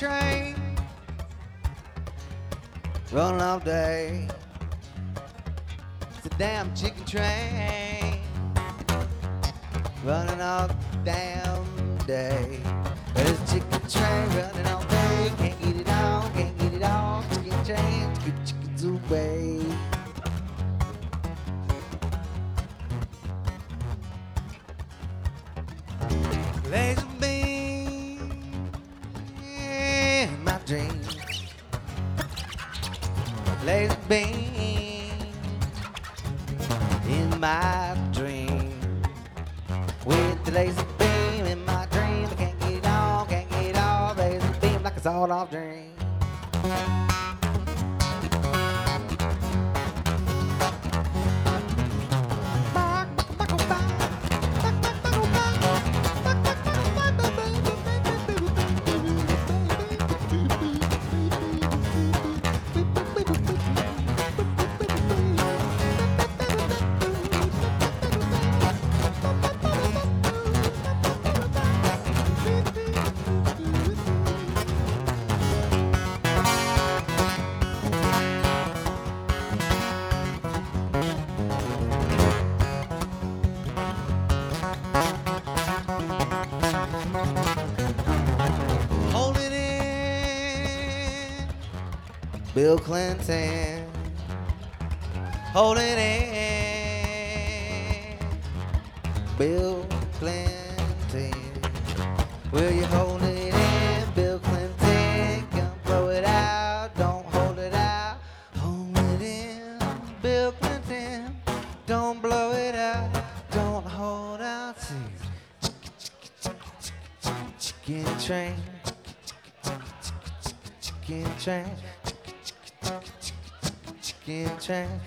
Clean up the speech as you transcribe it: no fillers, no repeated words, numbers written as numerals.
train running all day. It's a damn chicken train running all damn day. It's a chicken train running all day. Can't get it all, can't get it all. Chicken train, chickens away. Laser beam in my dream. Laser beam in my dream. With the laser beam in my dream, I can't get it all, can't get it all. Laser beam like a sawed-off dream. Holding in Bill Clinton. Holding in Bill Clinton. Will you hold it in, Bill Clinton? Come blow it out, don't hold it out. Hold it in, Bill Clinton. Don't blow it out, don't hold out. Chicken train, chicken train, chicken train,